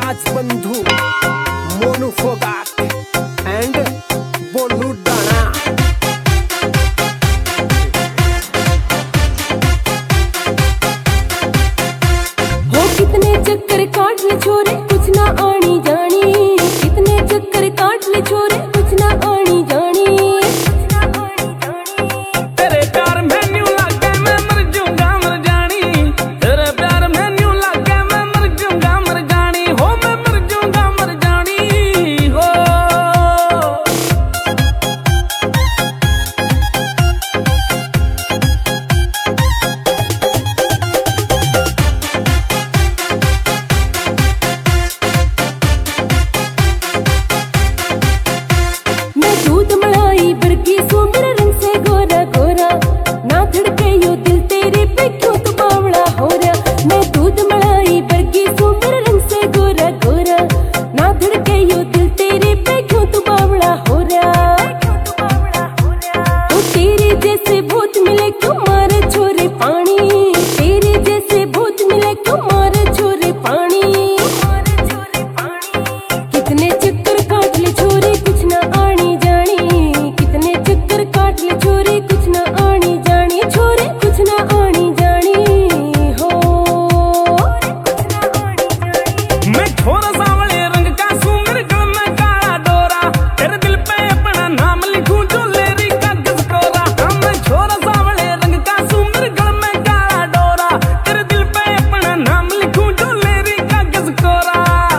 Rajbandhu, Monu Phogat and बोलू डाना। हो कितने चक्कर काट ले छोरे कुछ ना आनी जानी, कितने चक्कर काट ले छोरे कुछ ना आनी जानी। तेरे प्यार में न्यू लागे मैं मर जाऊंगा मर जानी, तेरे प्यार में न्यू लागे मैं मर जाऊंगा मर जानी, हो मैं मर जाऊंगा मर जानी हो। मैं दूध मलाई बरकी सो मेरा रंग से गोरा गोरा, ना धड़के यो दिल तेरे पे क्यों तू बावड़ा हो रहा। मैं दूध मलाई बरकी सो मेरा रंग से गोरा गोरा, ना धड़के यो दिल तेरे पे क्यों तू बावड़ा हो रहा। तो तेरे जैसे भूत मिले क्यों मारे छोरे पानी, तेरे जैसे भूत मिले क्यों मारे छोरे पानी। कितने चक्कर काट ले छोरे कुछ ना आनी जानी, कितने चक्कर काट ले छोरे कुछ ना आनी जानी, छोरे कुछ ना आनी जानी हो। मैं छोरा सांवले रंग का सुंदर गल में काला डोरा, तेरे दिल पे अपना नाम लिखूं जो लेरी कागज कोरा। मैं छोरा सांवले रंग का सुंदर गल में काला डोरा, तेरे दिल पे अपना नाम लिखूं जो लेरी कागज कोरा।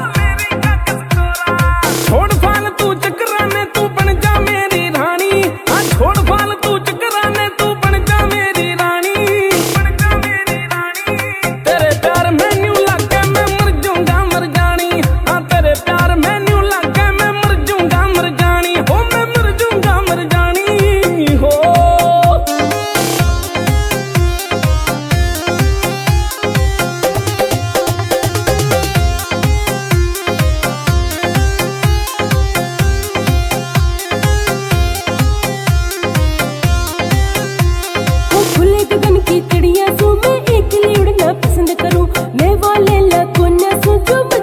छोड़ फालतू चक्कराने तू बन जा मेरी रानी, हाँ छोड़ फालतू चक्कराने तू बन जा मेरी रानी, बन जा मेरी रानी। तेरे प्यार में न्यू लागे मैं मर जाऊंगा मर जानी, हाँ तेरे प्यार में न्यू लागे मैं मर जाऊंगा मर जानी, हो मैं मर जाऊंगा मर जानी हो। वो खुले गगन की चिड़िया सो मैं एक लिए उड़ना पसंद करूं, मैं वाले लाखों ना सोचो